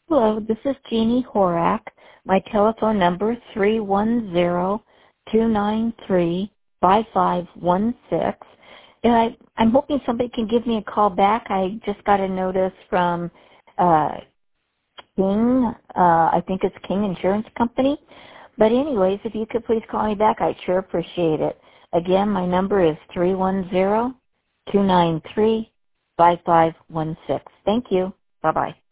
Hello, this is Jeannie Horak. My telephone number is 310-293-5516. And I'm hoping somebody can give me a call back. I just got a notice from King, I think it's King Insurance Company. But anyways, if you could please call me back, I'd sure appreciate it. Again, my number is 310-293-5516. Thank you. Bye-bye.